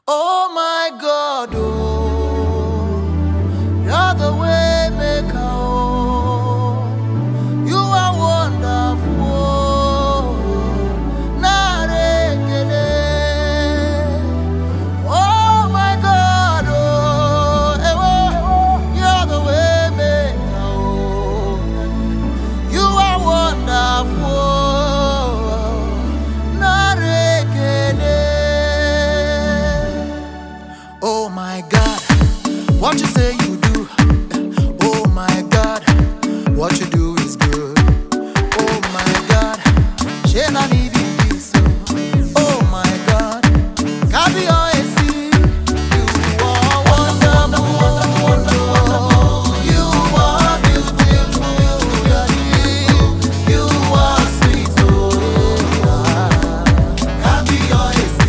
Oh my God, oh, you're the way maker, oh, you are wonderful, Narekele. Oh my God, oh, you're the way maker, oh, you are wonderful, Narekele. Oh my God, what you say you do. Oh my God, what you do is good. Oh my God, she na need this. Oh my God, Kabi OSC, you are wonderful, you are beautiful, you are sweet, oh Kabi OSC.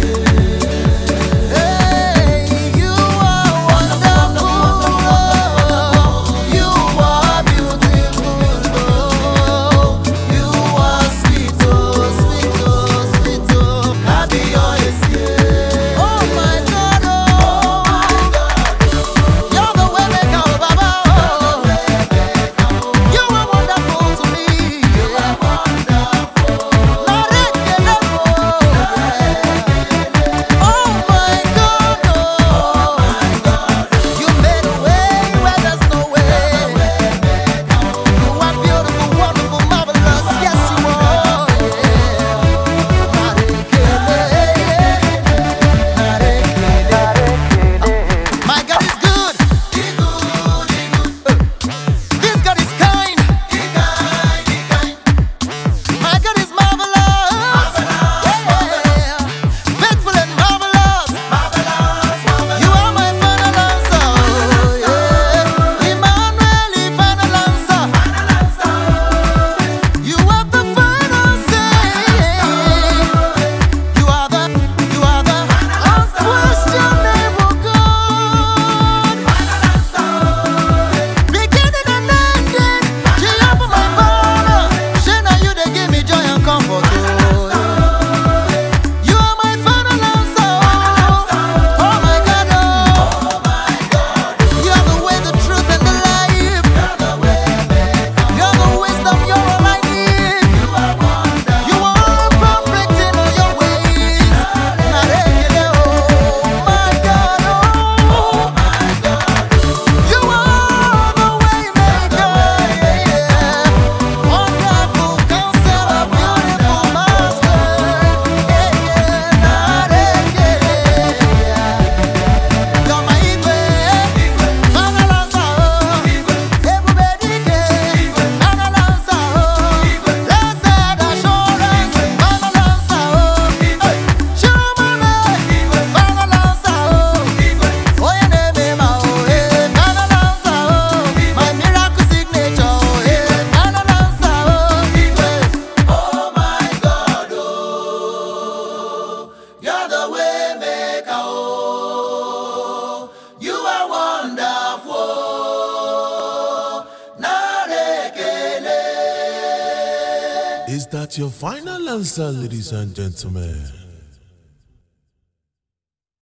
Is that your final answer, ladies and gentlemen?